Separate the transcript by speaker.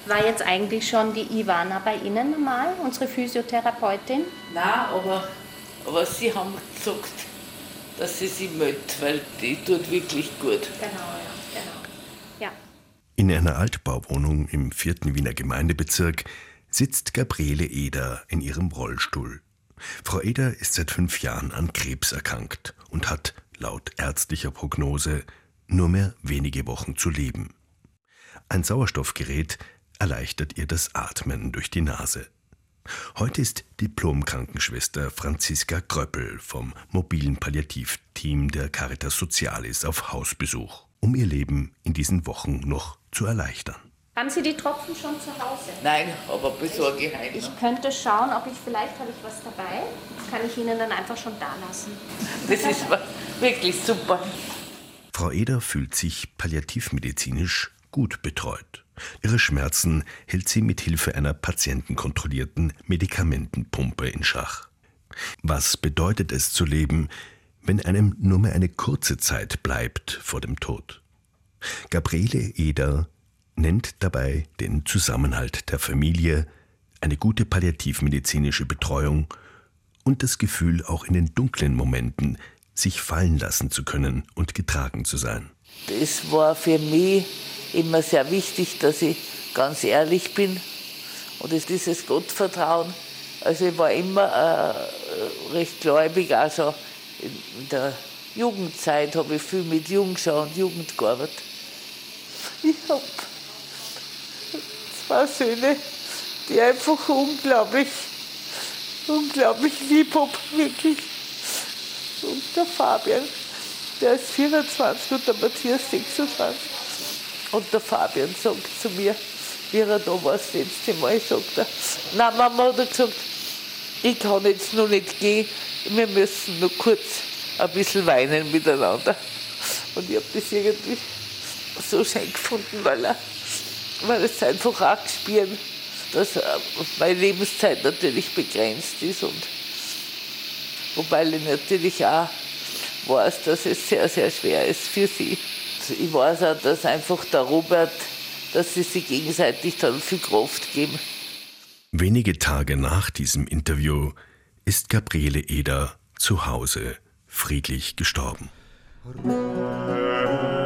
Speaker 1: War jetzt eigentlich schon die Ivana bei Ihnen normal, unsere Physiotherapeutin?
Speaker 2: Nein, aber sie haben gesagt, dass sie sich meldet, weil die tut wirklich gut.
Speaker 1: Genau.
Speaker 3: In einer Altbauwohnung im 4. Wiener Gemeindebezirk sitzt Gabriele Eder in ihrem Rollstuhl. Frau Eder ist seit 5 Jahren an Krebs erkrankt und hat, laut ärztlicher Prognose, nur mehr wenige Wochen zu leben. Ein Sauerstoffgerät erleichtert ihr das Atmen durch die Nase. Heute ist Diplom-Krankenschwester Franziska Gröppel vom mobilen Palliativteam der Caritas Socialis auf Hausbesuch, um ihr Leben in diesen Wochen noch zu erleichtern.
Speaker 1: Haben Sie die Tropfen schon zu Hause?
Speaker 2: Nein, aber besorge ich heute.
Speaker 1: Ich könnte schauen, ob vielleicht habe ich was dabei. Das kann ich Ihnen dann einfach schon da lassen.
Speaker 2: Das ist wirklich super.
Speaker 3: Frau Eder fühlt sich palliativmedizinisch gut betreut. Ihre Schmerzen hält sie mit Hilfe einer patientenkontrollierten Medikamentenpumpe in Schach. Was bedeutet es zu leben, wenn einem nur mehr eine kurze Zeit bleibt vor dem Tod? Gabriele Eder nennt dabei den Zusammenhalt der Familie, eine gute palliativmedizinische Betreuung und das Gefühl, auch in den dunklen Momenten sich fallen lassen zu können und getragen zu sein.
Speaker 2: Es war für mich immer sehr wichtig, dass ich ganz ehrlich bin und dieses Gottvertrauen. Also ich war immer recht gläubig, auch schon in der Jugendzeit habe ich viel mit Jungschau und Jugend gearbeitet. Ich habe 2 Söhne, die ich einfach unglaublich lieb habe, wirklich. Und der Fabian, der ist 24 und der Matthias 26. Und der Fabian sagt zu mir, wie er da war das letzte Mal, sagt er, nein, Mama, hat er gesagt, ich kann jetzt noch nicht gehen, wir müssen noch kurz ein bisschen weinen miteinander. Und ich habe das irgendwie so schön gefunden, weil es einfach auch gespürt, dass meine Lebenszeit natürlich begrenzt ist. Und wobei ich natürlich auch weiß, dass es sehr, sehr schwer ist für sie. Ich weiß auch, dass einfach der Robert, dass sie sich gegenseitig dann viel Kraft geben.
Speaker 3: Wenige Tage nach diesem Interview ist Gabriele Eder zu Hause friedlich gestorben.